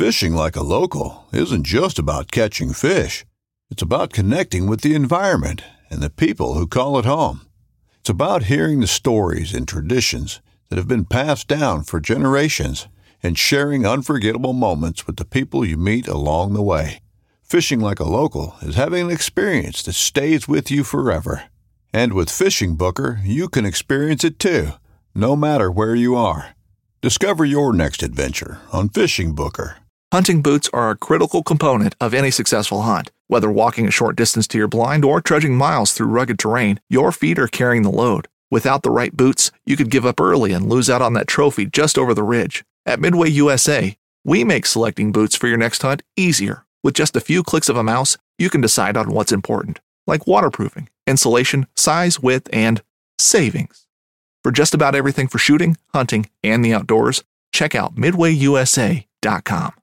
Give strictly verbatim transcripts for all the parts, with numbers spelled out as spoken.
Fishing like a local isn't just about catching fish. It's about connecting with the environment and the people who call it home. It's about hearing the stories and traditions that have been passed down for generations and sharing unforgettable moments with the people you meet along the way. Fishing like a local is having an experience that stays with you forever. And with Fishing Booker, you can experience it too, no matter where you are. Discover your next adventure on Fishing Booker. Hunting boots are a critical component of any successful hunt. Whether walking a short distance to your blind or trudging miles through rugged terrain, your feet are carrying the load. Without the right boots, you could give up early and lose out on that trophy just over the ridge. At Midway U S A, we make selecting boots for your next hunt easier. With just a few clicks of a mouse, you can decide on what's important, like waterproofing, insulation, size, width, and savings. For just about everything for shooting, hunting, and the outdoors, check out midway u s a dot com.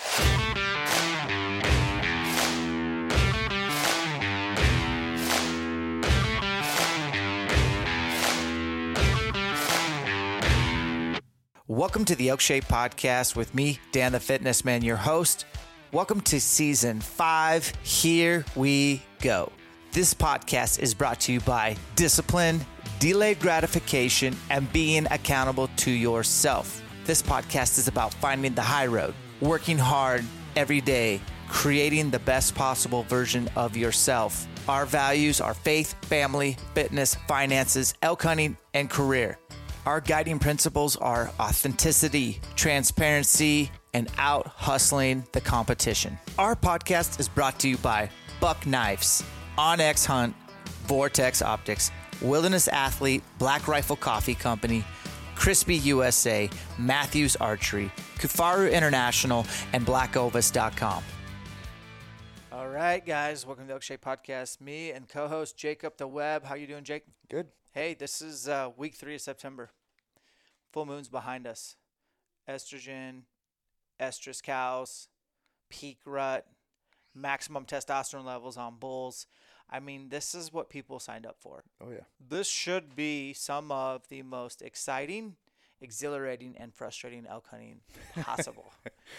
Welcome to the Elk Shape Podcast with me, Dan the Fitness Man, your host. Welcome to season five. Here we go. This podcast is brought to you by discipline, delayed gratification, and being accountable to yourself. This podcast is about finding the high road, working hard every day, creating the best possible version of yourself. Our values are faith, family, fitness, finances, elk hunting, and career. Our guiding principles are authenticity, transparency, and out hustling the competition. Our podcast is brought to you by Buck Knives, Onyx Hunt, Vortex Optics, Wilderness Athlete, Black Rifle Coffee Company, Crispy U S A, Matthews Archery, Kufaru International, and black ovis dot com. All right, guys, welcome to the Elk Shape Podcast. Me and co-host Jacob the Webb. How you doing, Jake? Good. Hey, this is uh, week three of September. Full moon's behind us. Estrogen, estrus cows, peak rut, maximum testosterone levels on bulls. I mean, this is what people signed up for. Oh, yeah. This should be some of the most exciting, exhilarating, and frustrating elk hunting possible.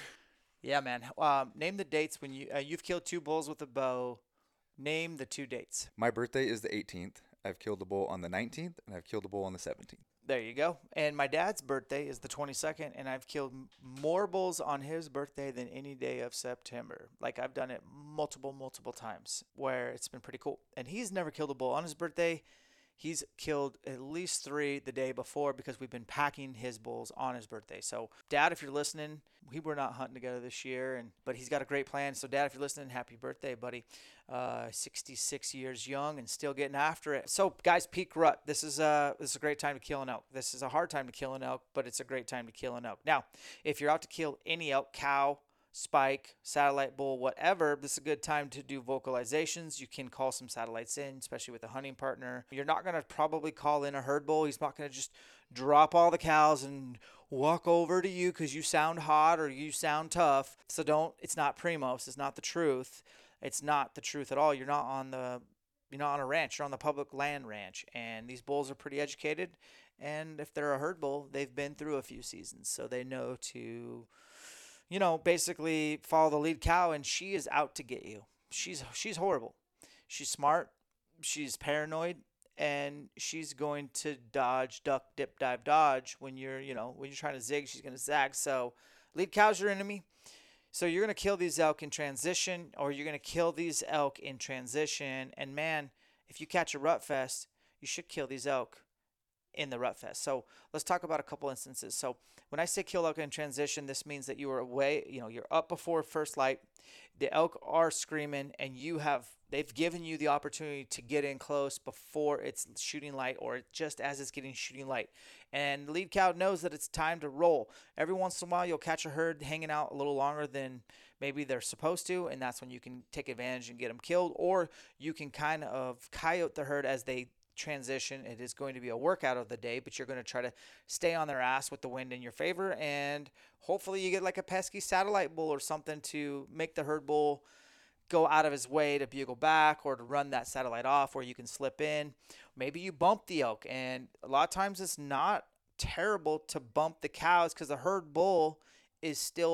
Yeah, man. Um, name the dates when you, uh, you've killed two bulls with a bow. Name the two dates. My birthday is the eighteenth. I've killed a bull on the nineteenth, and I've killed a bull on the seventeenth. There you go. And my dad's birthday is the twenty-second, and I've killed more bulls on his birthday than any day of September. Like, I've done it multiple, multiple times where it's been pretty cool. And he's never killed a bull on his birthday. He's killed at least three the day before because we've been packing his bulls on his birthday. So, Dad, if you're listening, we were not hunting together this year, and but he's got a great plan. So, Dad, if you're listening, happy birthday, buddy. Uh, sixty-six years young and still getting after it. So, guys, peak rut. This is a this is a great time to kill an elk. This is a hard time to kill an elk, but it's a great time to kill an elk. Now, if you're out to kill any elk, cow, spike, satellite bull, whatever, this is a good time to do vocalizations. You can call some satellites in, especially with a hunting partner. You're not going to probably call in a herd bull. He's not going to just drop all the cows and walk over to you because you sound hot or you sound tough. So don't, it's not Primos. It's not the truth. It's not the truth at all. You're not on the, you're not on a ranch. You're on the public land ranch. And these bulls are pretty educated. And if they're a herd bull, they've been through a few seasons. So they know to, you know, basically follow the lead cow, and she is out to get you. She's she's horrible. She's smart. She's paranoid, and she's going to dodge, duck, dip, dive, dodge. When you're, you know, when you're trying to zig, she's going to zag. So lead cow's your enemy. So you're going to kill these elk in transition, or you're going to kill these elk in transition. And, man, if you catch a rut fest, you should kill these elk in the rut fest. So let's talk about a couple instances. So when I say kill elk in transition, this means that you are away, you know, you're up before first light. The elk are screaming, and you have, they've given you the opportunity to get in close before it's shooting light, or just as it's getting shooting light. And the lead cow knows that it's time to roll. Every once in a while, you'll catch a herd hanging out a little longer than maybe they're supposed to, and that's when you can take advantage and get them killed, or you can kind of coyote the herd as they transition. It is going to be a workout of the day, but you're going to try to stay on their ass with the wind in your favor, and hopefully you get like a pesky satellite bull or something to make the herd bull go out of his way to bugle back or to run that satellite off where you can slip in. Maybe you bump the elk, and a lot of times it's not terrible to bump the cows because the herd bull is still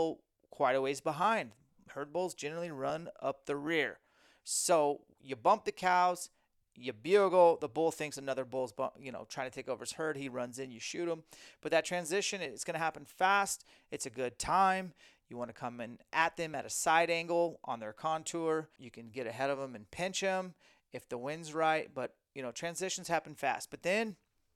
quite a ways behind. Herd bulls generally run up the rear. So you bump the cows, you bugle, the bull thinks another bull's you know trying to take over his herd. He runs in, you shoot him. But that transition, it's going to happen fast. It's a good time. You want to come in at them at a side angle on their contour. You can get ahead of them and pinch them if the wind's right. But, you know, transitions happen fast. But then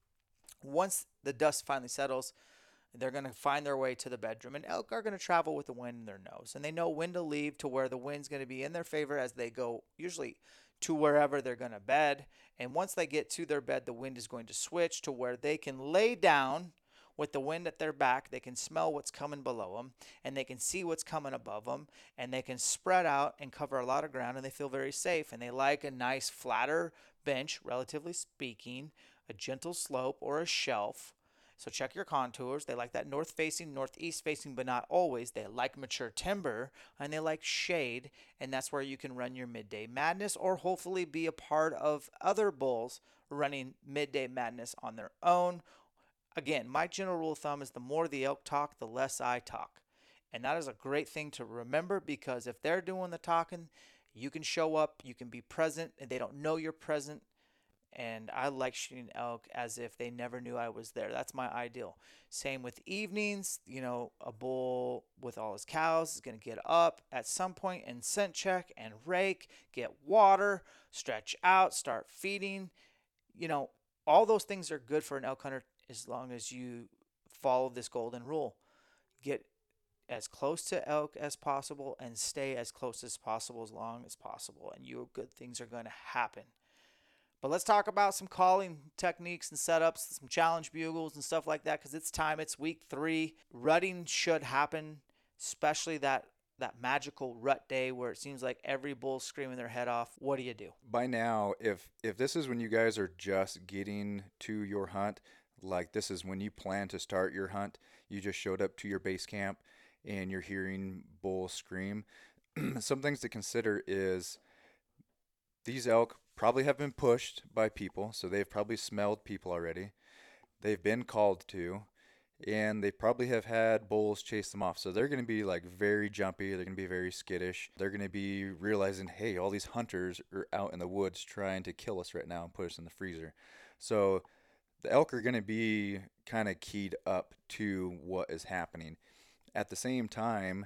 once the dust finally settles, they're going to find their way to the bedroom. And elk are going to travel with the wind in their nose. And they know when to leave to where the wind's going to be in their favor as they go usually to wherever they're going to bed. And once they get to their bed, the wind is going to switch to where they can lay down with the wind at their back. They can smell what's coming below them, and they can see what's coming above them, and they can spread out and cover a lot of ground, and they feel very safe. And they like a nice flatter bench, relatively speaking, a gentle slope or a shelf. So check your contours. They like that north-facing, northeast-facing, but not always. They like mature timber, and they like shade, and that's where you can run your midday madness or hopefully be a part of other bulls running midday madness on their own. Again, my general rule of thumb is the more the elk talk, the less I talk. And that is a great thing to remember, because if they're doing the talking, you can show up, you can be present, and they don't know you're present. And I like shooting elk as if they never knew I was there. That's my ideal. Same with evenings. You know, a bull with all his cows is going to get up at some point and scent check and rake, get water, stretch out, start feeding. You know, all those things are good for an elk hunter as long as you follow this golden rule. Get as close to elk as possible and stay as close as possible as long as possible, and your good things are going to happen. But let's talk about some calling techniques and setups, some challenge bugles and stuff like that, because it's time. It's week three. Rutting should happen, especially that that magical rut day where it seems like every bull's screaming their head off. What do you do? By now, if if this is when you guys are just getting to your hunt, like this is when you plan to start your hunt, you just showed up to your base camp and you're hearing bulls scream, some things to consider is these elk probably have been pushed by people, so they've probably smelled people already. They've been called to, and they probably have had bulls chase them off. So they're going to be like very jumpy. They're going to be very skittish. They're going to be realizing, hey, all these hunters are out in the woods trying to kill us right now and put us in the freezer. So the elk are going to be kind of keyed up to what is happening. At the same time,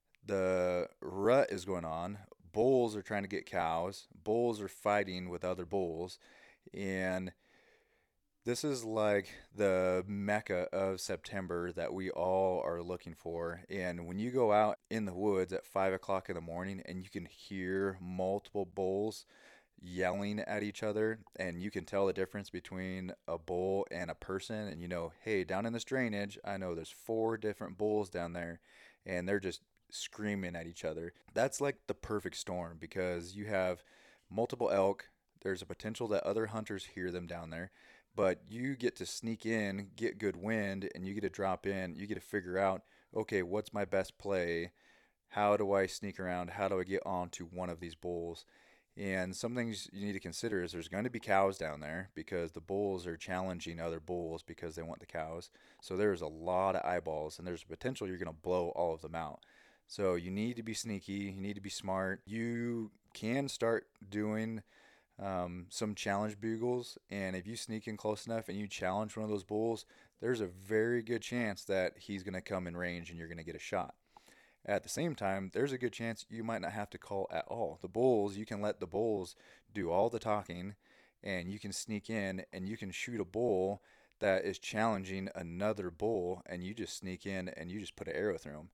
the rut is going on. Bulls are trying to get cows. Bulls are fighting with other bulls. And this is like the mecca of September that we all are looking for. And when you go out in the woods at five o'clock in the morning and you can hear multiple bulls yelling at each other, and you can tell the difference between a bull and a person, and you know, hey, down in this drainage, I know there's four different bulls down there, and they're just screaming at each other. That's like the perfect storm, because you have multiple elk. There's a potential that other hunters hear them down there, but you get to sneak in, get good wind, and you get to drop in. You get to figure out, okay, what's my best play? How do I sneak around? How do I get onto one of these bulls? And some things you need to consider is there's going to be cows down there, because the bulls are challenging other bulls because they want the cows. So there's a lot of eyeballs, and there's a potential you're going to blow all of them out. So you need to be sneaky. You need to be smart. You can start doing um, some challenge bugles, and if you sneak in close enough and you challenge one of those bulls, there's a very good chance that he's going to come in range and you're going to get a shot. At the same time, there's a good chance you might not have to call at all. The bulls, you can let the bulls do all the talking, and you can sneak in and you can shoot a bull that is challenging another bull, and you just sneak in and you just put an arrow through him.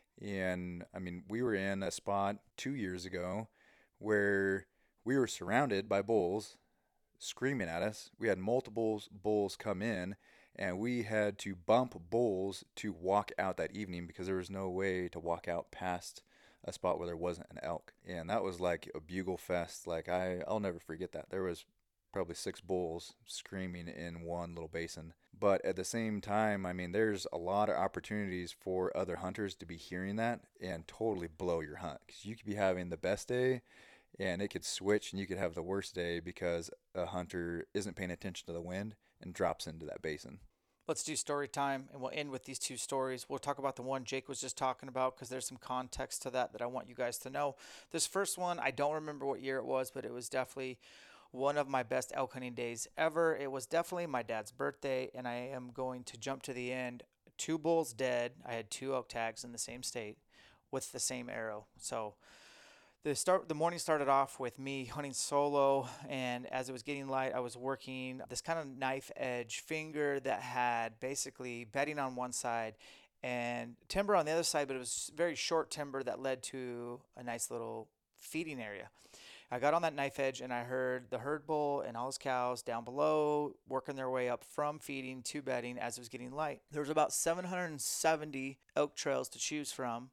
And I mean, we were in a spot two years ago where we were surrounded by bulls screaming at us. We had multiple bulls come in, and we had to bump bulls to walk out that evening because there was no way to walk out past a spot where there wasn't an elk. And that was like a bugle fest. Like I, I'll never forget that. There was probably six bulls screaming in one little basin. But at the same time, I mean, there's a lot of opportunities for other hunters to be hearing that and totally blow your hunt. Because you could be having the best day, and it could switch, and you could have the worst day because a hunter isn't paying attention to the wind and drops into that basin. Let's do story time, and we'll end with these two stories. We'll talk about the one Jake was just talking about because there's some context to that that I want you guys to know. This first one, I don't remember what year it was, but it was definitely one of my best elk hunting days ever. It was definitely my dad's birthday, and I am going to jump to the end. Two bulls dead. I had two elk tags in the same state with the same arrow. So the start, the morning started off with me hunting solo, and as it was getting light, I was working this kind of knife edge finger that had basically bedding on one side and timber on the other side, but it was very short timber that led to a nice little feeding area. I got on that knife edge and I heard the herd bull and all his cows down below working their way up from feeding to bedding as it was getting light. There was about seven hundred seventy elk trails to choose from.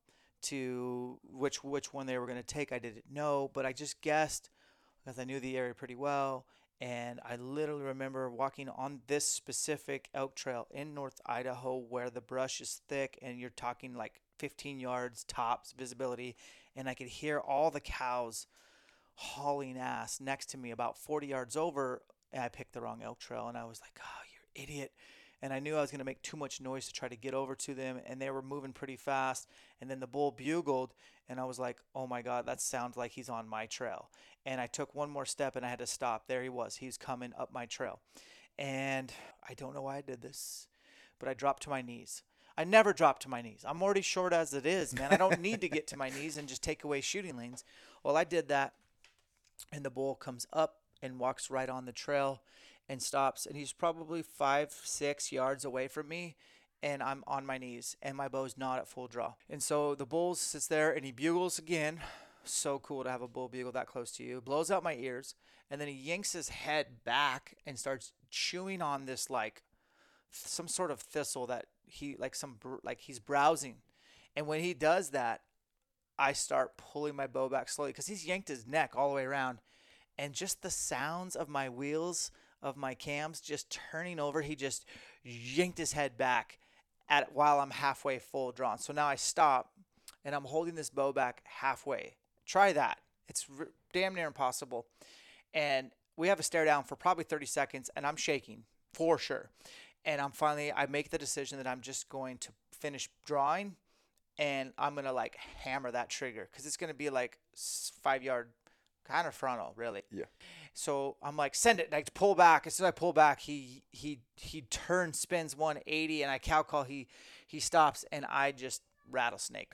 To which which one they were going to take, I didn't know, but I just guessed because I knew the area pretty well. And I literally remember walking on this specific elk trail in North Idaho where the brush is thick and you're talking like fifteen yards tops visibility, and I could hear all the cows hauling ass next to me about forty yards over, and I picked the wrong elk trail, and I was like, oh, you're an idiot. And I knew I was going to make too much noise to try to get over to them, and they were moving pretty fast. And then the bull bugled, and I was like, oh my God, that sounds like he's on my trail. And I took one more step, and I had to stop. There he was. He's coming up my trail. And I don't know why I did this, but I dropped to my knees. I never drop to my knees. I'm already short as it is, man. I don't need to get to my knees and just take away shooting lanes. Well, I did that, and the bull comes up and walks right on the trail and stops, and he's probably five, six yards away from me, and I'm on my knees, and my bow's not at full draw. And so the bull sits there, and he bugles again. So cool to have a bull bugle that close to you. Blows out my ears, and then he yanks his head back and starts chewing on this, like, some sort of thistle that he, like, some, like, he's browsing. And when he does that, I start pulling my bow back slowly because he's yanked his neck all the way around, and just the sounds of my wheels of my cams just turning over, he just yanked his head back at while I'm halfway full drawn. So now I stop and I'm holding this bow back halfway. Try that. It's r- damn near impossible. And we have a stare down for probably thirty seconds, and I'm shaking for sure. And I'm finally, I make the decision that I'm just going to finish drawing, and I'm going to like hammer that trigger because it's going to be like five yard kind of frontal, really. Yeah. So I'm like, send it. And I pull back. As soon as I pull back, he he he turns, spins one eighty, and I cow call. He he stops, and I just rattlesnake.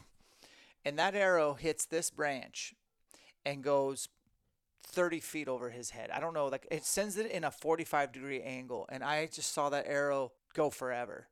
And that arrow hits this branch and goes thirty feet over his head. I don't know, like it sends it in a forty-five degree angle, and I just saw that arrow go forever.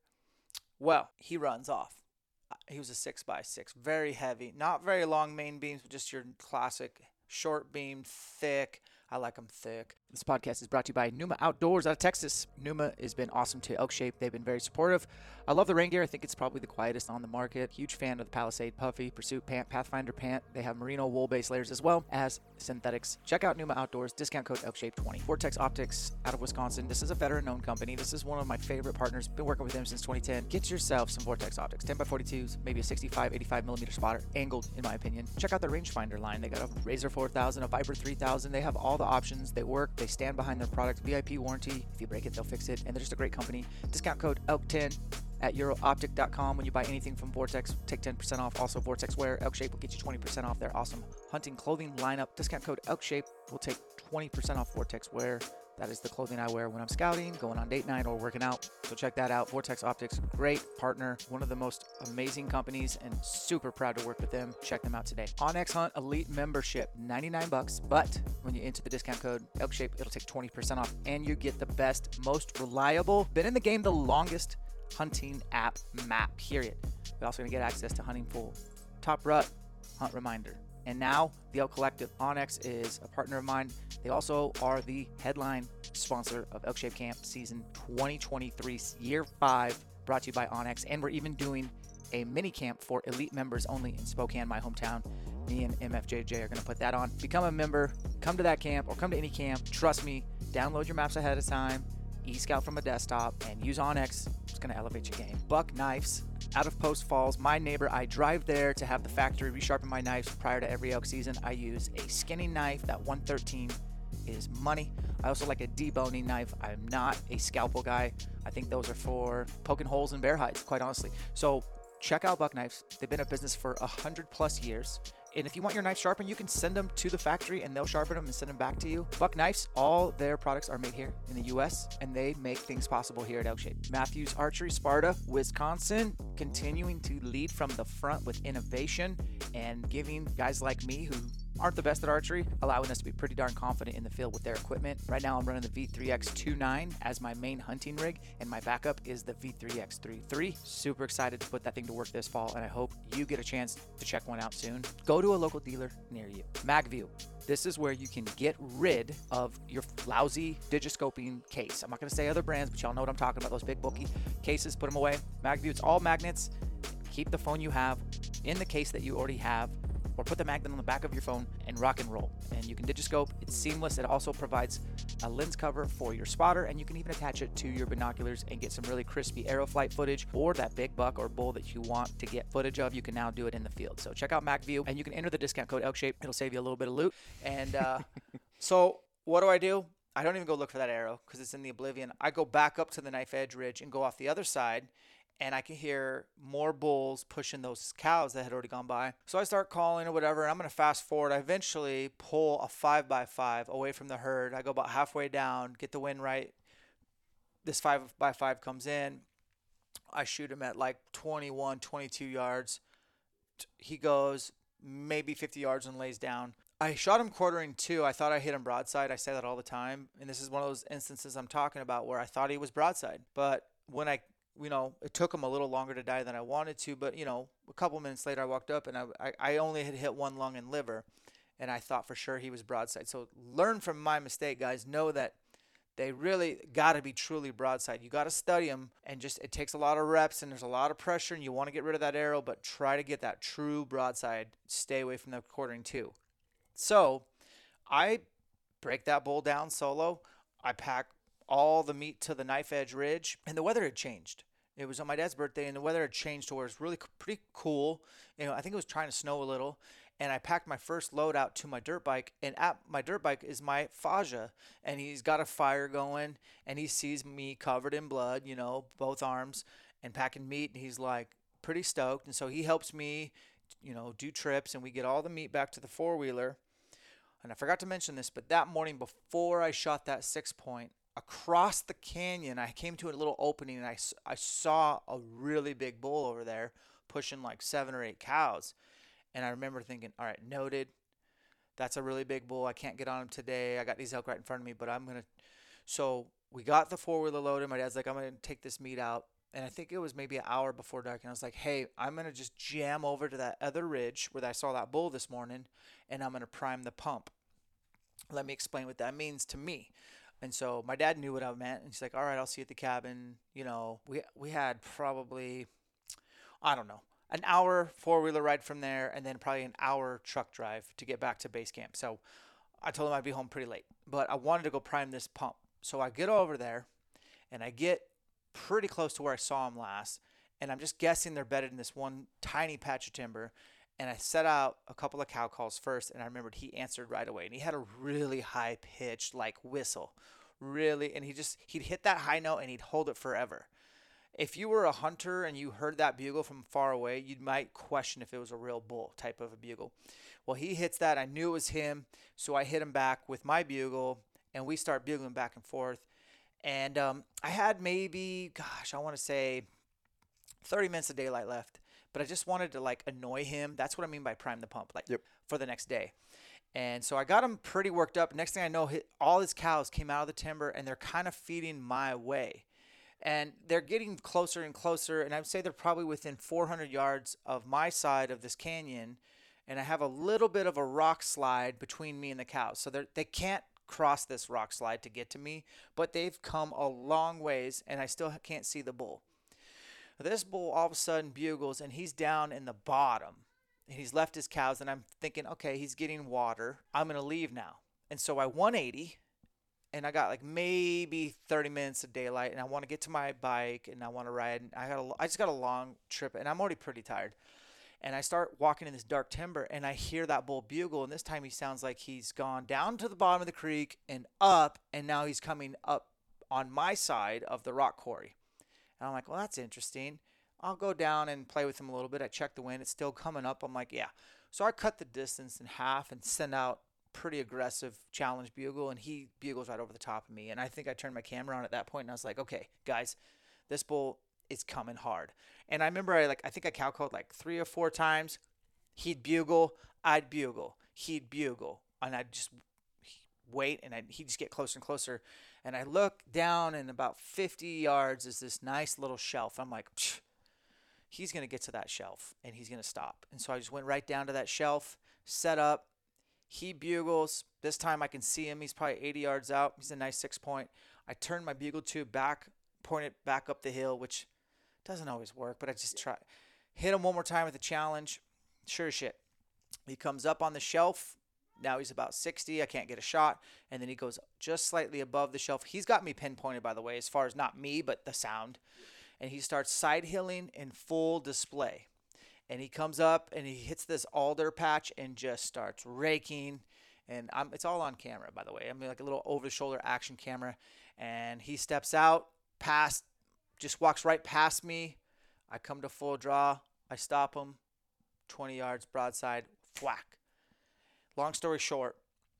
Well, he runs off. He was a six by six, very heavy, not very long main beams, but just your classic short beam, thick. I like them thick. This podcast is brought to you by Numa Outdoors out of Texas. Numa has been awesome to Elk Shape. They've been very supportive. I love the rain gear. I think it's probably the quietest on the market. Huge fan of the Palisade Puffy, Pursuit Pant, Pathfinder Pant. They have merino wool-based layers as well as synthetics. Check out Numa Outdoors. Discount code Elk Shape twenty. Vortex Optics out of Wisconsin. This is a veteran-owned company. This is one of my favorite partners. Been working with them since twenty ten. Get yourself some Vortex Optics. ten by forty-twos, maybe a sixty-five, eighty-five millimeter spotter. Angled, in my opinion. Check out the rangefinder line. They got a Razor four thousand, a Viper three thousand. They have all the options. They work. They stand behind their product. V I P warranty. If you break it, they'll fix it. And they're just a great company. Discount code Elk ten at euro optic dot com. When you buy anything from Vortex, take ten percent off. Also, Vortex Wear, Elk Shape will get you twenty percent off their awesome hunting clothing lineup. Discount code Elk Shape will take twenty percent off Vortex Wear. That is the clothing I wear when I'm scouting, going on date night, or working out. So check that out. Vortex Optics, great partner, one of the most amazing companies, and super proud to work with them. Check them out today. onX Hunt Elite membership, ninety-nine bucks, but when you enter the discount code Elk Shape, it'll take twenty percent off, and you get the best, most reliable, been in the game the longest hunting app map, period. You're also gonna get access to Hunting Pool, Top Rut, Hunt Reminder. And now, the Elk Collective, onX is a partner of mine. They also are the headline sponsor of Elk Shape Camp Season twenty twenty-three, Year five, brought to you by onX. And we're even doing a mini camp for elite members only in Spokane, my hometown. Me and M F J J are going to put that on. Become a member, come to that camp, or come to any camp. Trust me, download your maps ahead of time, e-scout from a desktop, and use onX. It's going to elevate your game. Buck Knives out of Post Falls, my neighbor. I drive there to have the factory resharpen my knives prior to every elk season. I use a skinning knife, that one thirteen is money. I also like a deboning knife. I'm not a scalpel guy. I think those are for poking holes in bear hides, quite honestly. So check out Buck Knives. They've been in business for one hundred plus years. And if you want your knife sharpened, you can send them to the factory and they'll sharpen them and send them back to you. Buck Knives, all their products are made here in the U S and they make things possible here at Elk Shape. Matthews Archery, Sparta, Wisconsin, continuing to lead from the front with innovation and giving guys like me who aren't the best at archery, allowing us to be pretty darn confident in the field with their equipment. Right now I'm running the V three X twenty-nine as my main hunting rig, and my backup is the V three X thirty-three. Super excited to put that thing to work this fall, and I hope you get a chance to check one out soon. Go to a local dealer near you. MagView. This is where you can get rid of your lousy digiscoping case. I'm not going to say other brands, but y'all know what I'm talking about. Those big bulky cases, put them away. MagView, it's all magnets. Keep the phone you have in the case that you already have, or put the magnet on the back of your phone and rock and roll. And you can digiscope. It's seamless. It also provides a lens cover for your spotter, and you can even attach it to your binoculars and get some really crispy arrow flight footage, or that big buck or bull that you want to get footage of. You can now do it in the field. So check out MagView, and you can enter the discount code ElkShape. It'll save you a little bit of loot. And uh, so what do I do? I don't even go look for that arrow because it's in the oblivion. I go back up to the knife edge ridge and go off the other side, and I can hear more bulls pushing those cows that had already gone by. So I start calling or whatever, and I'm going to fast forward. I eventually pull a five by five away from the herd. I go about halfway down, get the wind right. This five by five comes in. I shoot him at like twenty-one, twenty-two yards. He goes maybe fifty yards and lays down. I shot him quartering two. I thought I hit him broadside. I say that all the time. And this is one of those instances I'm talking about where I thought he was broadside. But when I you know, it took him a little longer to die than I wanted to, but, you know, a couple minutes later I walked up and I, I, I only had hit one lung and liver, and I thought for sure he was broadside. So learn from my mistake, guys. Know that they really got to be truly broadside. You got to study them, and just it takes a lot of reps, and there's a lot of pressure, and you want to get rid of that arrow, but try to get that true broadside. Stay away from the quartering two. So I break that bull down solo. I pack all the meat to the knife edge ridge, and the weather had changed. It was on my dad's birthday, and the weather had changed to where it's really pretty cool. You know, I think it was trying to snow a little, and I packed my first load out to my dirt bike, and at my dirt bike is my Faja, and he's got a fire going, and he sees me covered in blood, you know, both arms, and packing meat, and he's like pretty stoked, and so he helps me, you know, do trips, and we get all the meat back to the four-wheeler. And I forgot to mention this, but that morning before I shot that six point, across the canyon, I came to a little opening, and I, I saw a really big bull over there pushing like seven or eight cows. And I remember thinking, all right, noted. That's a really big bull. I can't get on him today. I got these elk right in front of me, but I'm going to. So we got the four-wheeler loaded. My dad's like, I'm going to take this meat out. And I think it was maybe an hour before dark. And I was like, hey, I'm going to just jam over to that other ridge where I saw that bull this morning, and I'm going to prime the pump. Let me explain what that means to me. And so my dad knew what I meant, and he's like, all right, I'll see you at the cabin. You know, we we had probably, I don't know, an hour four-wheeler ride from there, and then probably an hour truck drive to get back to base camp. So I told him I'd be home pretty late, but I wanted to go prime this pump. So I get over there, and I get pretty close to where I saw him last, and I'm just guessing they're bedded in this one tiny patch of timber. And I set out a couple of cow calls first, and I remembered he answered right away. And he had a really high-pitched, like, whistle. Really, and he just, he'd hit that high note, and he'd hold it forever. If you were a hunter and you heard that bugle from far away, you might question if it was a real bull type of a bugle. Well, he hits that. I knew it was him, so I hit him back with my bugle, and we start bugling back and forth. And um, I had maybe, gosh, I want to say thirty minutes of daylight left. But I just wanted to, like, annoy him. That's what I mean by prime the pump, like, yep. For the next day. And so I got him pretty worked up. Next thing I know, all his cows came out of the timber, and they're kind of feeding my way. And they're getting closer and closer, and I would say they're probably within four hundred yards of my side of this canyon. And I have a little bit of a rock slide between me and the cows. So they can't cross this rock slide to get to me, but they've come a long ways, and I still can't see the bull. This bull all of a sudden bugles, and he's down in the bottom. And he's left his cows, and I'm thinking, okay, he's getting water. I'm going to leave now. And so I one eighty, and I got like maybe thirty minutes of daylight, and I want to get to my bike, and I want to ride. And I got a, I just got a long trip, and I'm already pretty tired. And I start walking in this dark timber, and I hear that bull bugle, and this time he sounds like he's gone down to the bottom of the creek and up, and now he's coming up on my side of the rock quarry. And I'm like, well, that's interesting. I'll go down and play with him a little bit. I check the wind. It's still coming up. I'm like, yeah. So I cut the distance in half and send out pretty aggressive challenge bugle, and he bugles right over the top of me. And I think I turned my camera on at that point, and I was like, okay, guys, this bull is coming hard. And I remember I like I think I cow called like three or four times. He'd bugle, I'd bugle, he'd bugle, and I'd just wait, and I'd, he'd just get closer and closer. And I look down, and about fifty yards is this nice little shelf. I'm like, he's gonna get to that shelf, and he's gonna stop. And so I just went right down to that shelf, set up. He bugles. This time I can see him. He's probably eighty yards out. He's a nice six point. I turn my bugle tube back, point it back up the hill, which doesn't always work, but I just try. Hit him one more time with a challenge. Sure as shit. He comes up on the shelf. Now he's about sixty. I can't get a shot. And then he goes just slightly above the shelf. He's got me pinpointed, by the way, as far as not me, but the sound. And he starts side hilling in full display. And he comes up and he hits this alder patch and just starts raking. And I'm, it's all on camera, by the way. I mean, like a little over-the-shoulder action camera. And he steps out, past, just walks right past me. I come to full draw. I stop him. twenty yards broadside. Thwack. Long story short,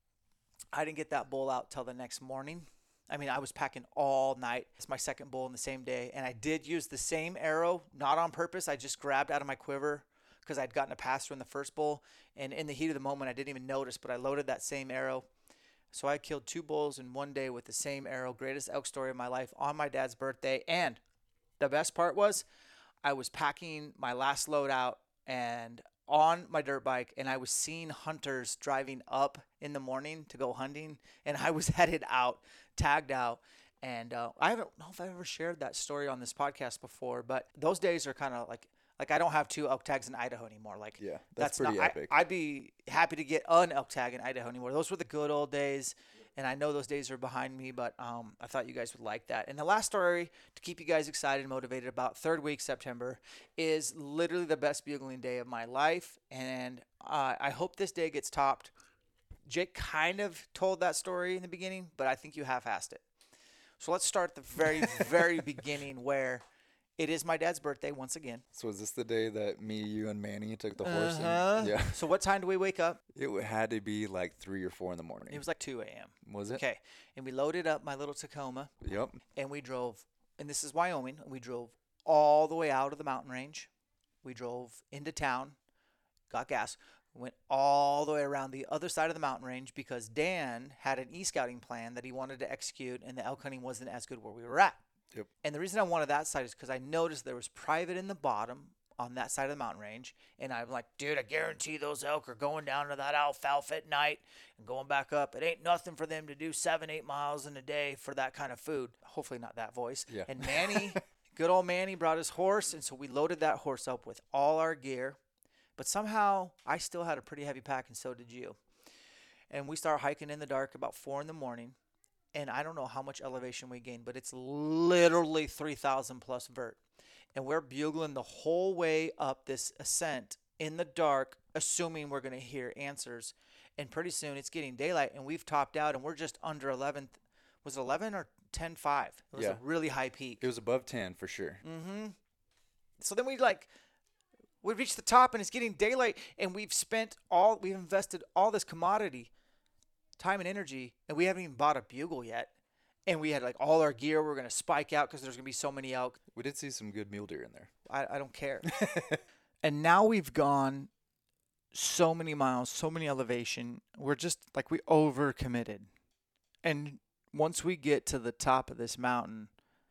I didn't get that bull out till the next morning. I mean, I was packing all night. It's my second bull in the same day. And I did use the same arrow, not on purpose. I just grabbed out of my quiver because I'd gotten a pass through in the first bull. And in the heat of the moment, I didn't even notice, but I loaded that same arrow. So I killed two bulls in one day with the same arrow. Greatest elk story of my life on my dad's birthday. And the best part was I was packing my last load out and on my dirt bike, and I was seeing hunters driving up in the morning to go hunting, and I was headed out, tagged out. And uh, I don't know if I ever shared that story on this podcast before, but those days are kind of like, like I don't have two elk tags in Idaho anymore. Like, yeah, that's, that's pretty not, epic. I, I'd be happy to get an elk tag in Idaho anymore. Those were the good old days. And I know those days are behind me, but um, I thought you guys would like that. And the last story to keep you guys excited and motivated about third week September is literally the best bugling day of my life. And uh, I hope this day gets topped. Jake kind of told that story in the beginning, but I think you half-assed it. So let's start at the very, very beginning where it is my dad's birthday once again. So is this the day that me, you, and Manny took the horse? Uh-huh. And, yeah. So what time do we wake up? It had to be like three or four in the morning. It was like two a.m. Was it? Okay. And we loaded up my little Tacoma. Yep. And we drove, and this is Wyoming. We drove all the way out of the mountain range. We drove into town, got gas, went all the way around the other side of the mountain range because Dan had an e-scouting plan that he wanted to execute, and the elk hunting wasn't as good where we were at. Yep. And the reason I wanted that side is because I noticed there was private in the bottom on that side of the mountain range. And I'm like, dude, I guarantee those elk are going down to that alfalfa at night and going back up. It ain't nothing for them to do seven, eight miles in a day for that kind of food. Hopefully not that voice. Yeah. And Manny, good old Manny, brought his horse. And so we loaded that horse up with all our gear. But somehow I still had a pretty heavy pack, and so did you. And we start hiking in the dark about four in the morning. And I don't know how much elevation we gained, but it's literally three thousand plus vert. And we're bugling the whole way up this ascent in the dark, assuming we're going to hear answers. And pretty soon it's getting daylight, and we've topped out, and we're just under eleven. Was it eleven or ten five? It was Yeah. a really high peak. It was above ten for sure. Mm-hmm. So then we like, we reached the top, and it's getting daylight, and we've spent all, we've invested all this commodity, time and energy, and we haven't even bought a bugle yet. And we had like all our gear. We we're going to spike out because there's going to be so many elk. We did see some good mule deer in there. I, I don't care. And now we've gone so many miles, so many elevation. We're just like, we overcommitted. And once we get to the top of this mountain,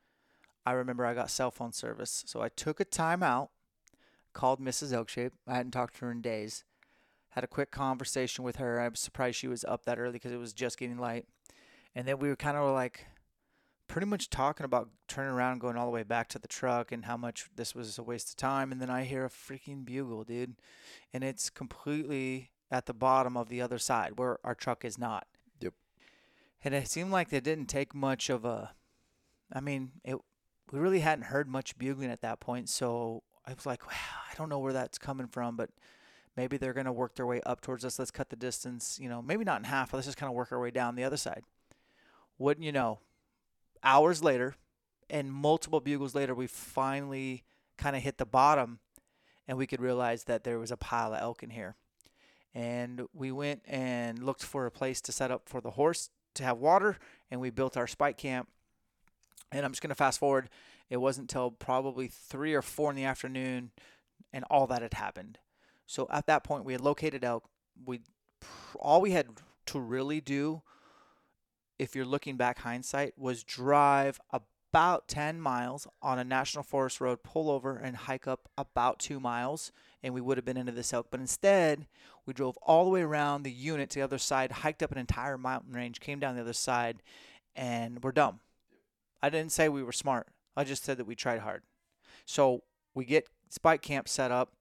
I remember I got cell phone service. So I took a time out, called Missus Elkshape. I hadn't talked to her in days. Had a quick conversation with her. I was surprised she was up that early because it was just getting light. And then we were kind of like pretty much talking about turning around and going all the way back to the truck and how much this was a waste of time. And then I hear a freaking bugle, dude. And it's completely at the bottom of the other side where our truck is not. Yep. And it seemed like it didn't take much of a, I mean, it. we really hadn't heard much bugling at that point. So I was like, wow, I don't know where that's coming from, but maybe they're going to work their way up towards us. Let's cut the distance, you know, maybe not in half, but let's just kind of work our way down the other side. Wouldn't you know, hours later and multiple bugles later, we finally kind of hit the bottom, and we could realize that there was a pile of elk in here. And we went and looked for a place to set up for the horse to have water, and we built our spike camp. And I'm just going to fast forward. It wasn't until probably three or four in the afternoon, and all that had happened. So at that point, we had located elk. We all we had to really do, if you're looking back hindsight, was drive about ten miles on a national forest road, pull over and hike up about two miles, and we would have been into this elk. But instead, we drove all the way around the unit to the other side, hiked up an entire mountain range, came down the other side, and we're dumb. I didn't say we were smart. I just said that we tried hard. So we get spike camp set up,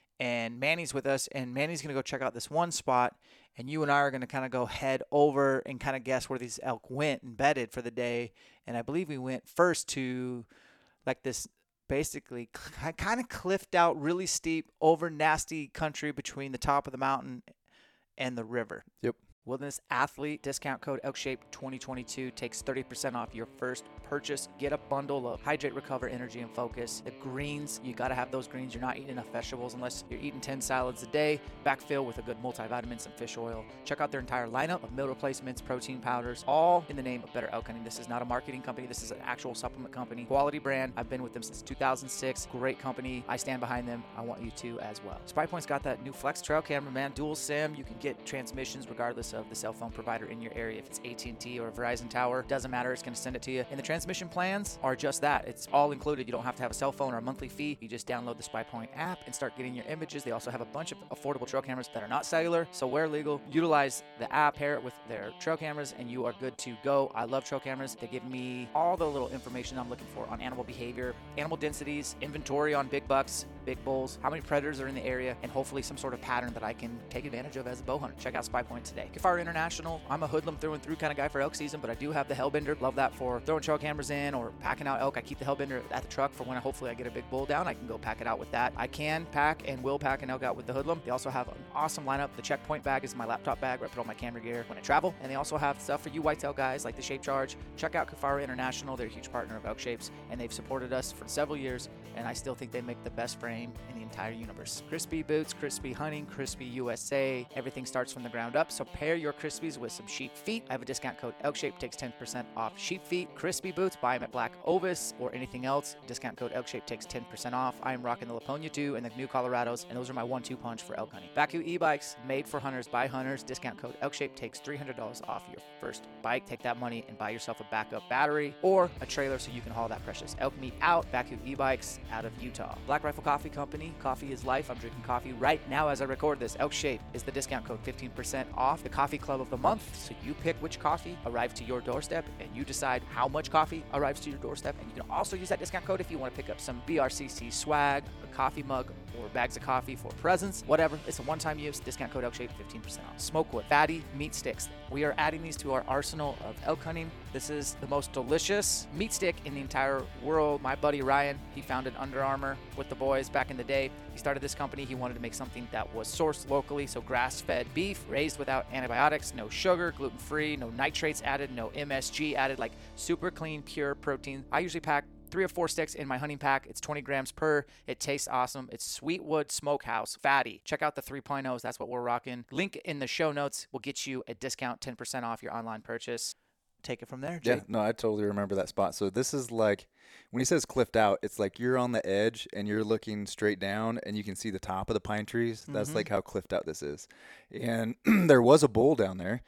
and Manny's with us, and Manny's going to go check out this one spot, and you and I are going to kind of go head over and kind of guess where these elk went and bedded for the day. And I believe we went first to like this basically kind of cliffed out, really steep, over nasty country between the top of the mountain and the river. Yep. Wilderness Athlete discount code ElkShape twenty twenty-two takes thirty percent off your first purchase. Get a bundle of Hydrate, Recover, Energy, and Focus. The greens, you got to have those greens. You're not eating enough vegetables unless you're eating ten salads a day. Backfill with a good multivitamin, some fish oil. Check out their entire lineup of meal replacements, protein powders, all in the name of better elk hunting. This is not a marketing company. This is an actual supplement company. Quality brand. I've been with them since two thousand six. Great company. I stand behind them. I want you to as well. Spy Point's got that new Flex trail camera, man. Dual SIM. You can get transmissions regardless of the cell phone provider in your area. If it's A T and T or a Verizon tower, doesn't matter. It's going to send it to you. And the transmission plans are just that. It's all included. You don't have to have a cell phone or a monthly fee. You just download the Spy Point app and start getting your images. They also have a bunch of affordable trail cameras that are not cellular, so where legal, utilize the app, pair it with their trail cameras, and you are good to go. I love trail cameras. They give me all the little information I'm looking for on animal behavior, animal densities, inventory on big bucks, big bulls, how many predators are in the area, and hopefully some sort of pattern that I can take advantage of as a bow hunter. Check out Spy Point today. Kafar International. I'm a hoodlum through and through kind of guy for elk season, but I do have the Hellbender. Love that for throwing trail cameras in or packing out elk. I keep the Hellbender at the truck for when I, hopefully I get a big bull down. I can go pack it out with that. I can pack and will pack an elk out with the hoodlum. They also have an awesome lineup. The checkpoint bag is my laptop bag where I put all my camera gear when I travel. And they also have stuff for you whitetail guys like the Shape Charge. Check out Kafara International. They're a huge partner of Elk Shapes, and they've supported us for several years, and I still think they make the best frame in the entire universe. Crispy boots, Crispy hunting, Crispy U S A. Everything starts from the ground up, so pair your Crispies with some sheep feet. I have a discount code ElkShape, takes ten percent off sheep feet. Crispy boots, buy them at Black Ovis or anything else. Discount code ElkShape takes ten percent off. I am rocking the Laponia two and the new Colorados, and those are my one two punch for elk hunting. Vacu e-bikes, made for hunters by hunters. Discount code ElkShape takes three hundred dollars off your first bike. Take that money and buy yourself a backup battery or a trailer so you can haul that precious elk meat out. Vacu e-bikes out of Utah. Black Rifle Coffee Company. Coffee is life. I'm drinking coffee right now as I record this. ElkShape is the discount code, fifteen percent off. The coffee club of the month. So you pick which coffee arrives to your doorstep, and you decide how much coffee arrives to your doorstep. And you can also use that discount code if you want to pick up some B R C C swag, a coffee mug, or bags of coffee for presents, whatever. It's a one-time use. Discount code ElkShape, fifteen percent off. Smokewood fatty meat sticks. We are adding these to our arsenal of elk hunting. This is the most delicious meat stick in the entire world. My buddy Ryan, he founded Under Armour with the boys back in the day. He started this company. He wanted to make something that was sourced locally, so grass-fed beef, raised without antibiotics, no sugar, gluten-free, no nitrates added, no M S G added, like super clean, pure protein. I usually pack three or four sticks in my hunting pack. It's twenty grams per. It tastes awesome. It's Sweetwood Smokehouse fatty. Check out the three point ohs. That's what we're rocking. Link in the show notes will get you a discount, ten percent off your online purchase. Take it from there, Jake. Yeah, no, I totally remember that spot. So this is like, when he says cliffed out, it's like you're on the edge and you're looking straight down and you can see the top of the pine trees. That's mm-hmm. like how cliffed out this is. And there was a bull down there.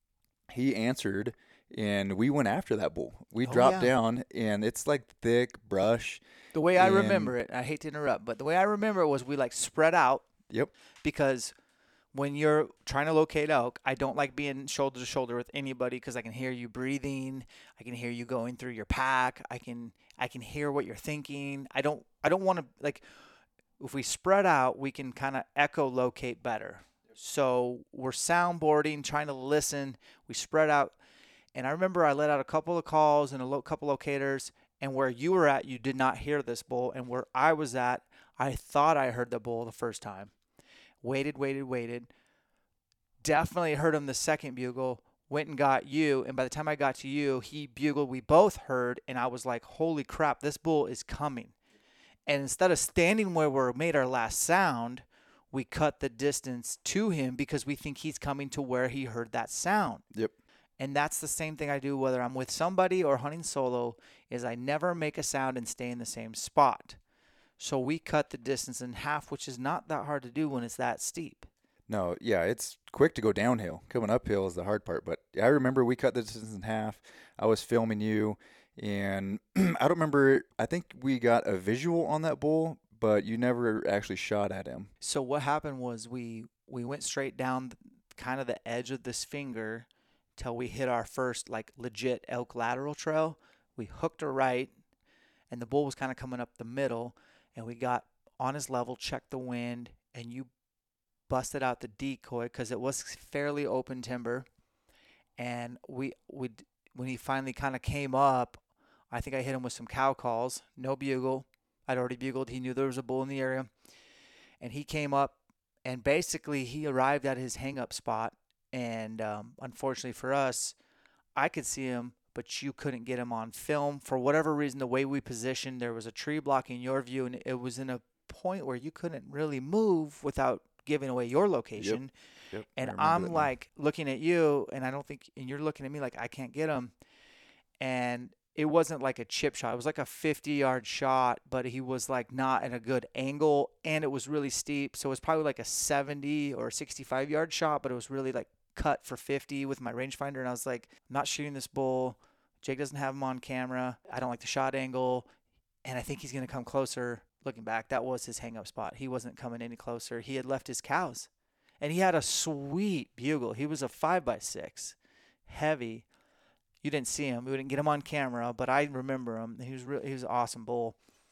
He answered, and we went after that bull. We oh, dropped yeah. down, and it's like thick brush. The way I remember it, I hate to interrupt, but the way I remember it was we like spread out. Yep. Because when you're trying to locate elk, I don't like being shoulder to shoulder with anybody because I can hear you breathing. I can hear you going through your pack. I can I can hear what you're thinking. I don't I don't want to, like, if we spread out, we can kind of echolocate better. So we're soundboarding, trying to listen. We spread out. And I remember I let out a couple of calls and a lo- couple locators, and where you were at, you did not hear this bull. And where I was at, I thought I heard the bull the first time. Waited, waited, waited. Definitely heard him the second bugle. Went and got you, and by the time I got to you, he bugled. We both heard, and I was like, holy crap, this bull is coming. And instead of standing where we made our last sound, we cut the distance to him because we think he's coming to where he heard that sound. Yep. And that's the same thing I do whether I'm with somebody or hunting solo, is I never make a sound and stay in the same spot. So we cut the distance in half, which is not that hard to do when it's that steep. No, yeah, it's quick to go downhill. Coming uphill is the hard part. But I remember we cut the distance in half. I was filming you, and I don't remember. I think we got a visual on that bull, but you never actually shot at him. So what happened was we, we went straight down the, kind of the edge of this finger till we hit our first like legit elk lateral trail. We hooked a right, and the bull was kind of coming up the middle, and we got on his level, checked the wind, and you busted out the decoy because it was fairly open timber. And we we when he finally kind of came up, I think I hit him with some cow calls. No bugle. I'd already bugled. He knew there was a bull in the area. And he came up, and basically he arrived at his hang-up spot. And um, unfortunately for us, I could see him, but you couldn't get him on film. For whatever reason, the way we positioned, there was a tree blocking your view, and it was in a point where you couldn't really move without giving away your location. Yep. Yep. And I I'm remember that now. like looking at you, and I don't think, and you're looking at me like I can't get him. And it wasn't like a chip shot. It was like a fifty yard shot, but he was like not at a good angle, and it was really steep. So it was probably like a seventy or sixty-five yard shot, but it was really like cut for fifty with my rangefinder. And I was like, I'm not shooting this bull. Jake doesn't have him on camera. I don't like the shot angle, and I think he's going to come closer. Looking back, that was his hang-up spot. He wasn't coming any closer. He had left his cows, and he had a sweet bugle. He was a five by six, heavy. You didn't see him. We didn't get him on camera, but I remember him. He was really, he was an awesome bull,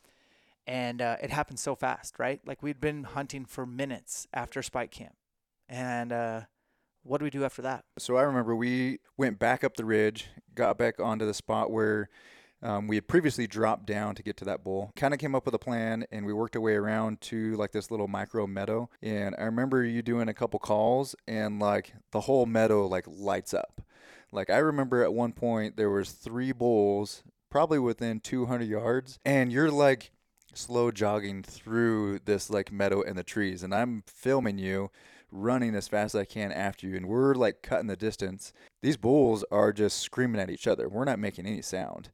and uh, it happened so fast, right? Like we'd been hunting for minutes after Spike Camp, and uh, what do we do after that? So I remember we went back up the ridge, got back onto the spot where Um, we had previously dropped down to get to that bull, kind of came up with a plan, and we worked our way around to like this little micro meadow. And I remember you doing a couple calls, and like the whole meadow like lights up. Like I remember at one point there was three bulls probably within two hundred yards, and you're like slow jogging through this like meadow and the trees, and I'm filming you running as fast as I can after you, and we're like cutting the distance. These bulls are just screaming at each other. We're not making any sound.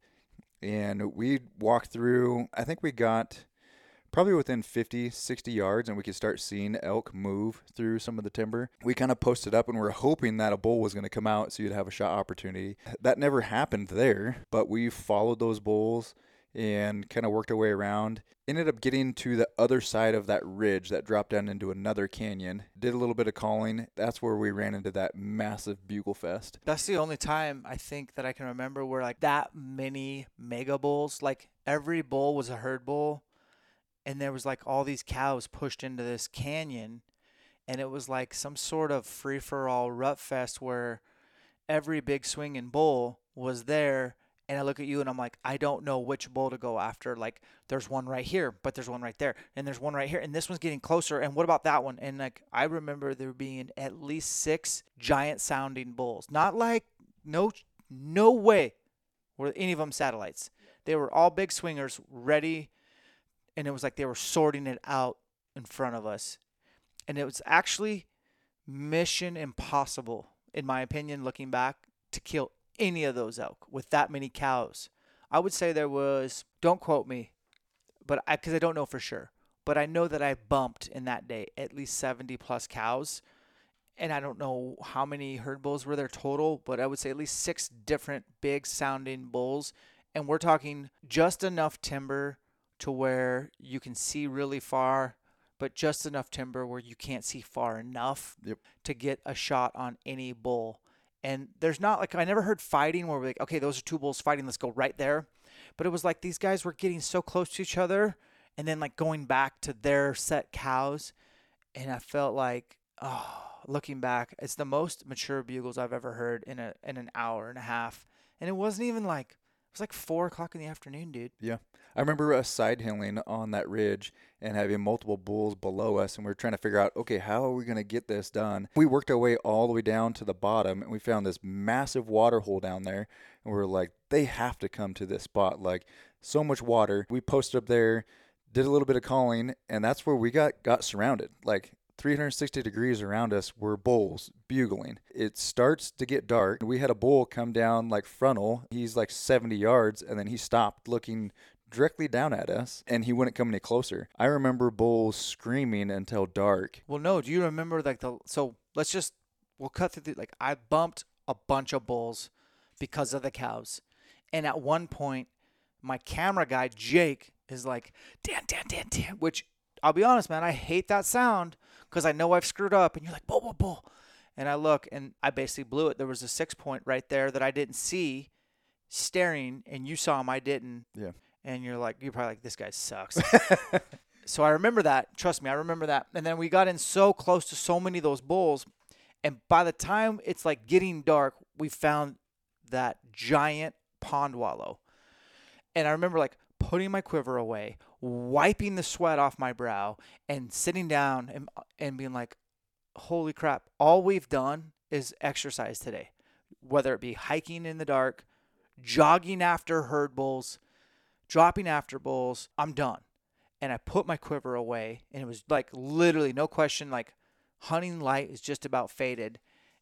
And we walked through, I think we got probably within fifty, sixty yards, and we could start seeing elk move through some of the timber. We kind of posted up, and we were hoping that a bull was going to come out so you'd have a shot opportunity. That never happened there, but we followed those bulls and kind of worked our way around. Ended up getting to the other side of that ridge that dropped down into another canyon. Did a little bit of calling. That's where we ran into that massive bugle fest. That's the only time I think that I can remember where like that many mega bulls, like every bull was a herd bull, and there was like all these cows pushed into this canyon, and it was like some sort of free-for-all rut fest where every big swinging bull was there. And I look at you and I'm like, I don't know which bull to go after. Like, there's one right here, but there's one right there. And there's one right here. And this one's getting closer. And what about that one? And, like, I remember there being at least six giant-sounding bulls. Not like, no no way were any of them satellites. They were all big swingers ready. And it was like they were sorting it out in front of us. And it was actually mission impossible, in my opinion, looking back, to kill any of those elk with that many cows. I would say there was, don't quote me, but I, because I don't know for sure, but I know that I bumped in that day at least seventy plus cows, and I don't know how many herd bulls were there total, but I would say at least six different big sounding bulls, and we're talking just enough timber to where you can see really far, but just enough timber where you can't see far enough Yep. to get a shot on any bull. And there's not like, I never heard fighting where we're like, okay, those are two bulls fighting, let's go right there. But it was like these guys were getting so close to each other and then like going back to their set cows. And I felt like, oh, looking back, it's the most mature bugles I've ever heard in a in an hour and a half. And it wasn't even like was like four o'clock in the afternoon, dude. Yeah. I remember us side hilling on that ridge and having multiple bulls below us, and we were trying to figure out, okay, how are we going to get this done? We worked our way all the way down to the bottom, and we found this massive water hole down there, and we were like, they have to come to this spot. Like, so much water. We posted up there, did a little bit of calling, and that's where we got, got surrounded. Like, three hundred sixty degrees around us were bulls bugling. It starts to get dark. We had a bull come down like frontal. He's like seventy yards, and then he stopped looking directly down at us, and he wouldn't come any closer. I remember bulls screaming until dark. Well, no, do you remember like the, so let's just, we'll cut through the, like I bumped a bunch of bulls because of the cows. And at one point, my camera guy, Jake, is like, Dan, Dan, Dan, Dan, which I'll be honest, man, I hate that sound because I know I've screwed up. And you're like, bull, bull, bull. And I look, and I basically blew it. There was a six point right there that I didn't see staring, and you saw him, I didn't. Yeah. And you're like, you're probably like, this guy sucks. So I remember that. Trust me, I remember that. And then we got in so close to so many of those bulls. And by the time it's like getting dark, we found that giant pond wallow. And I remember like putting my quiver away, wiping the sweat off my brow, and sitting down and, and being like, holy crap, all we've done is exercise today. Whether it be hiking in the dark, jogging after herd bulls, dropping after bulls, I'm done. And I put my quiver away, and it was like literally, no question, like hunting light is just about faded,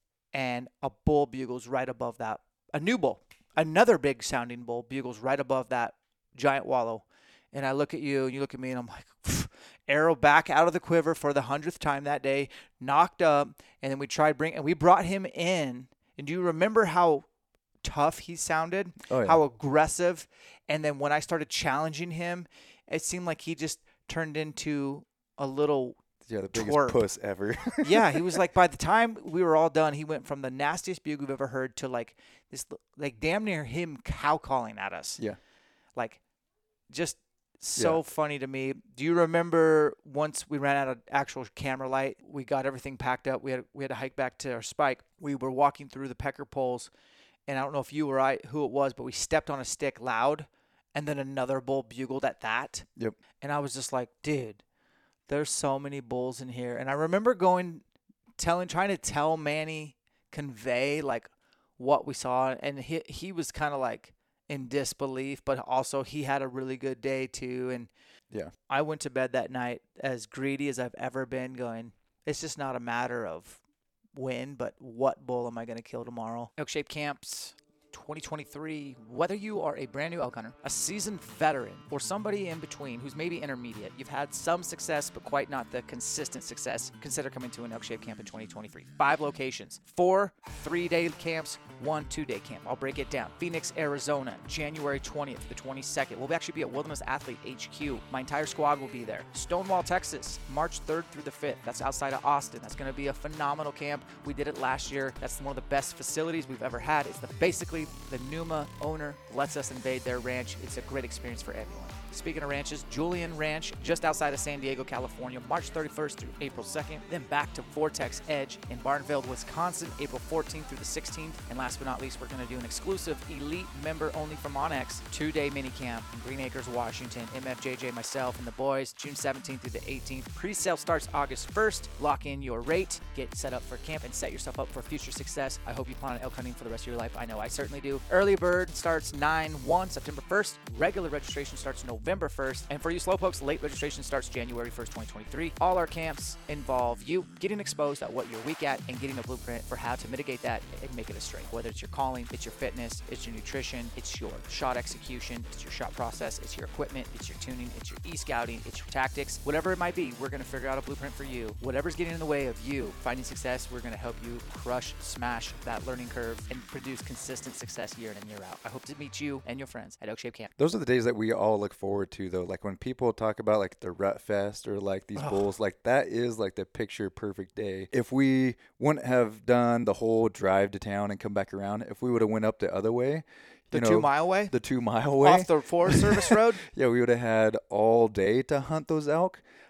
and a bull bugles right above that. A new bull, another big sounding bull bugles right above that giant wallow. And I look at you, and you look at me, and I'm like, arrow back out of the quiver for the hundredth time that day, knocked up, and then we tried bring, and we brought him in. And do you remember how tough he sounded? Oh, yeah. How aggressive? And then when I started challenging him, it seemed like he just turned into a little Yeah, the biggest twerp. puss ever. Yeah, he was like, by the time we were all done, he went from the nastiest bugle we've ever heard to like this, like damn near him cow calling at us. Yeah. Like, just so Yeah. funny to me. Do you remember once we ran out of actual camera light, we got everything packed up. We had we had to hike back to our spike. We were walking through the pecker poles, and I don't know if you or I, who it was, but we stepped on a stick loud, and then another bull bugled at that. Yep. And I was just like, dude, there's so many bulls in here. And I remember going, telling, trying to tell Manny, convey like what we saw, and he he was kind of like in disbelief, but also he had a really good day too. And Yeah. I went to bed that night as greedy as I've ever been, going, it's just not a matter of when, but what bull am I going to kill tomorrow? Elk Shape Camps twenty twenty-three. Whether you are a brand new elk hunter, a seasoned veteran, or somebody in between who's maybe intermediate, you've had some success but quite not the consistent success, consider coming to an Elk Shape Camp in twenty twenty-three. Five locations, four three-day camps, one two-day camp. I'll break it down. Phoenix, Arizona, January twentieth to the twenty-second. We'll actually be at Wilderness Athlete H Q. My entire squad will be there. Stonewall, Texas, March third through the fifth. That's outside of Austin. That's going to be a phenomenal camp. We did it last year. That's one of the best facilities we've ever had. It's the basically the Numa owner lets us invade their ranch. It's a great experience for everyone. Speaking of ranches, Julian Ranch, just outside of San Diego, California, March thirty-first through April second. Then back to Vortex Edge in Barnville, Wisconsin, April fourteenth through the sixteenth. And last but not least, we're going to do an exclusive elite member only from Onyx two-day mini camp in Green Acres, Washington. M F J J, myself, and the boys, June seventeenth through the eighteenth. Pre-sale starts August first. Lock in your rate, get set up for camp, and set yourself up for future success. I hope you plan on elk hunting for the rest of your life. I know I certainly do. Early bird starts nine one, September first. Regular registration starts November first. And for you slowpokes, late registration starts January first, twenty twenty-three. All our camps involve you getting exposed at what you're weak at and getting a blueprint for how to mitigate that and make it a strength. Whether it's your calling, it's your fitness, it's your nutrition, it's your shot execution, it's your shot process, it's your equipment, it's your tuning, it's your e-scouting, it's your tactics, whatever it might be, we're going to figure out a blueprint for you. Whatever's getting in the way of you finding success, we're going to help you crush, smash that learning curve and produce consistent success year in and year out. I hope to meet you and your friends at Elk Shape Camp. Those are the days that we all look forward to, though. Like when people talk about like the Rut Fest or like these Oh. bulls, like that is like the picture perfect day. If we wouldn't have done the whole drive to town and come back around, if we would have went up the other way, The you know, two mile way? the two mile way Off the Forest Service Road? yeah, we would have had all day to hunt those elk.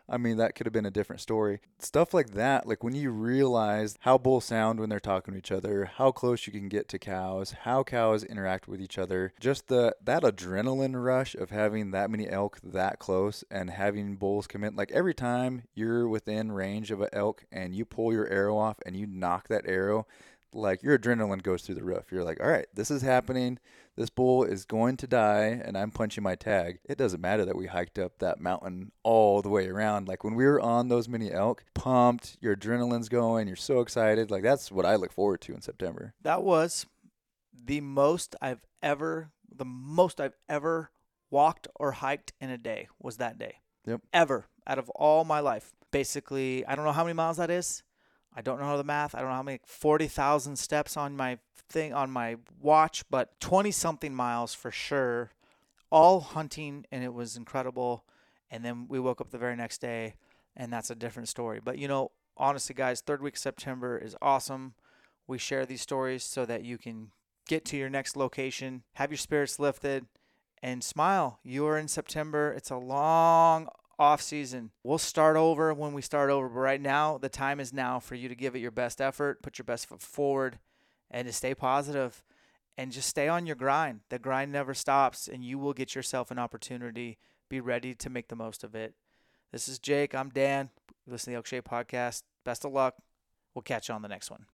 I mean, that could have been a different story. Stuff like that, like when you realize how bulls sound when they're talking to each other, how close you can get to cows, how cows interact with each other, just the that adrenaline rush of having that many elk that close and having bulls come in. Like every time you're within range of an elk and you pull your arrow off and you knock that arrow, like your adrenaline goes through the roof. You're like, all right, this is happening. This bull is going to die and I'm punching my tag. It doesn't matter that we hiked up that mountain all the way around. Like when we were on those mini elk, pumped, your adrenaline's going, you're so excited. Like that's what I look forward to in September. That was the most I've ever, the most I've ever walked or hiked in a day was that day. Yep. Ever out of all my life. Basically, I don't know how many miles that is. I don't know the math. I don't know how many, forty thousand steps on my thing, on my watch, but twenty something miles for sure, all hunting, and it was incredible. And then we woke up the very next day, and that's a different story. But, you know, honestly, guys, third week of September is awesome. We share these stories so that you can get to your next location, have your spirits lifted, and smile. You are in September. It's a long off season. We'll start over when we start over, but right now the time is now for you to give it your best effort, put your best foot forward, and to stay positive and just stay on your grind. The grind never stops, and you will get yourself an opportunity. Be ready to make the most of it. This is Jake. I'm Dan. Listen to the Elk Shape Podcast. Best of luck. We'll catch you on the next one.